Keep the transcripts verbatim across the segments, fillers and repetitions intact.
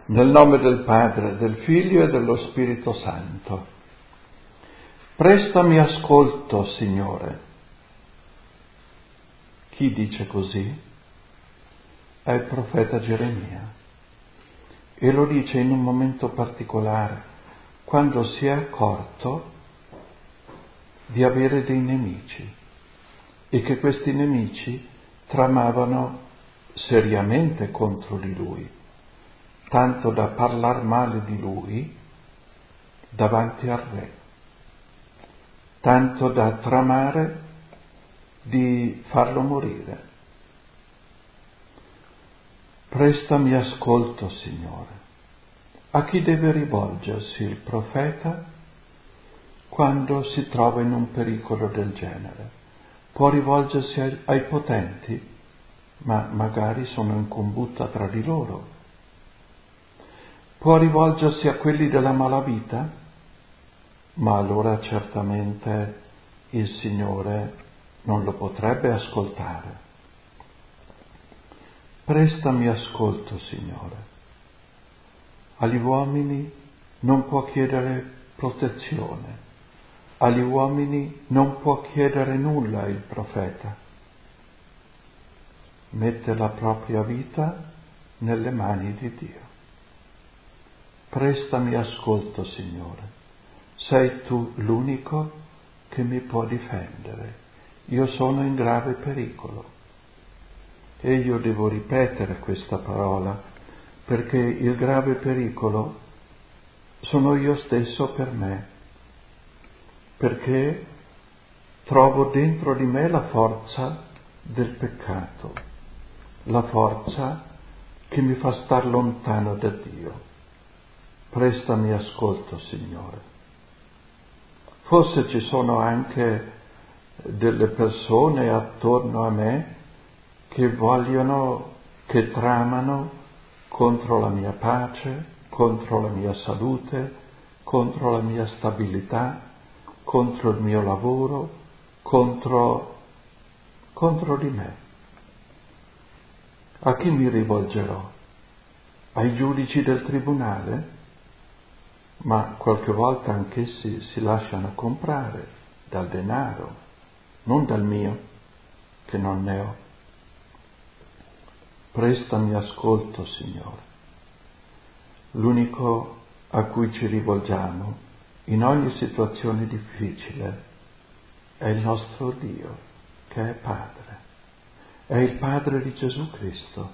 Nel nome del Padre, del Figlio e dello Spirito Santo. Prestami ascolto, Signore. Chi dice così? È il profeta Geremia. E lo dice in un momento particolare, quando si è accorto di avere dei nemici e che questi nemici tramavano seriamente contro di lui, tanto da parlar male di lui davanti al re, tanto da tramare di farlo morire. Prestami ascolto, Signore. A chi deve rivolgersi il profeta quando si trova in un pericolo del genere? Può rivolgersi ai, ai potenti, ma magari sono in combutta tra di loro. Può rivolgersi a quelli della malavita, ma allora certamente il Signore non lo potrebbe ascoltare. Prestami ascolto, Signore. Agli uomini non può chiedere protezione, agli uomini non può chiedere nulla il profeta. Mette la propria vita nelle mani di Dio. Prestami ascolto, Signore. Sei tu l'unico che mi può difendere. Io sono in grave pericolo. E io devo ripetere questa parola, perché il grave pericolo sono io stesso per me, perché trovo dentro di me la forza del peccato, la forza che mi fa star lontano da Dio. Prestami ascolto, Signore. Forse ci sono anche delle persone attorno a me che vogliono, che tramano contro la mia pace, contro la mia salute, contro la mia stabilità, contro il mio lavoro, contro, contro di me. A chi mi rivolgerò? Ai giudici del tribunale? Ma qualche volta anch'essi si lasciano comprare dal denaro, non dal mio, che non ne ho. Prestami ascolto, Signore. L'unico a cui ci rivolgiamo in ogni situazione difficile è il nostro Dio, che è Padre. È il Padre di Gesù Cristo.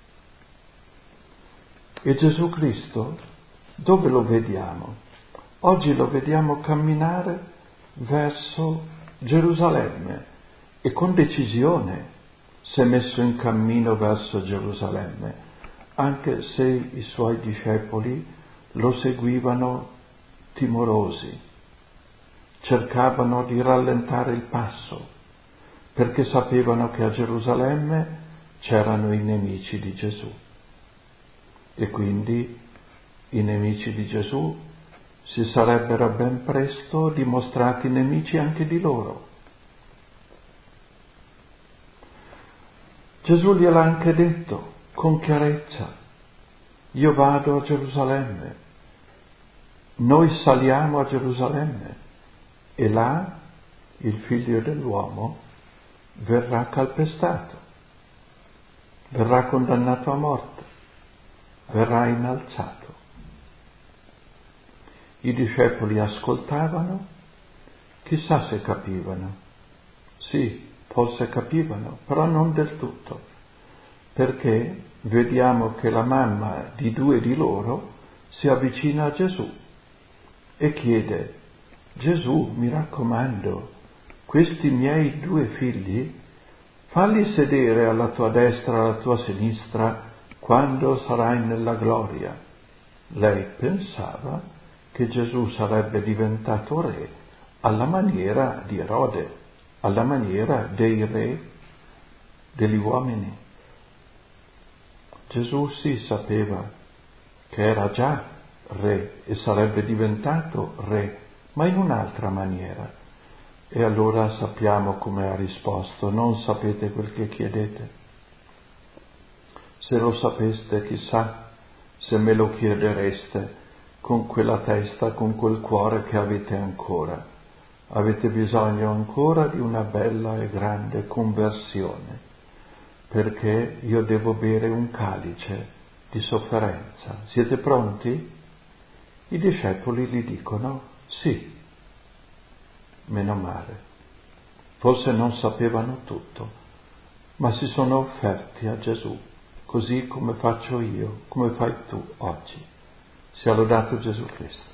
E Gesù Cristo, dove lo vediamo? Oggi lo vediamo camminare verso Gerusalemme e con decisione si è messo in cammino verso Gerusalemme, anche se i suoi discepoli lo seguivano timorosi, cercavano di rallentare il passo, perché sapevano che a Gerusalemme c'erano i nemici di Gesù. E quindi i nemici di Gesù si sarebbero ben presto dimostrati nemici anche di loro. Gesù gliel'ha anche detto con chiarezza: io vado a Gerusalemme, noi saliamo a Gerusalemme e là il figlio dell'uomo verrà calpestato, verrà condannato a morte, verrà innalzato. I discepoli ascoltavano, chissà se capivano. Sì, forse capivano, però non del tutto, perché vediamo che la mamma di due di loro si avvicina a Gesù e chiede: Gesù, mi raccomando, questi miei due figli, falli sedere alla tua destra e alla tua sinistra quando sarai nella gloria. Lei pensava che Gesù sarebbe diventato re alla maniera di Erode, alla maniera dei re degli uomini. Gesù sì sapeva che era già re e sarebbe diventato re, ma in un'altra maniera. E allora sappiamo come ha risposto: non sapete quel che chiedete. Se lo sapeste, chissà se me lo chiedereste con quella testa, con quel cuore che avete ancora. Avete bisogno ancora di una bella e grande conversione, perché io devo bere un calice di sofferenza. Siete pronti? I discepoli gli dicono sì. Meno male. Forse non sapevano tutto, ma si sono offerti a Gesù, così come faccio io, come fai tu oggi. Sia lodato Gesù Cristo.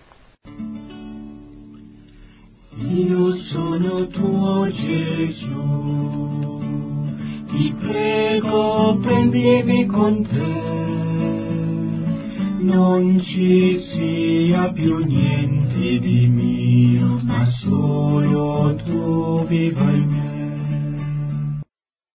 Io sono tuo Gesù, ti prego prendimi con te, non ci sia più niente di mio, ma solo tu viva in me.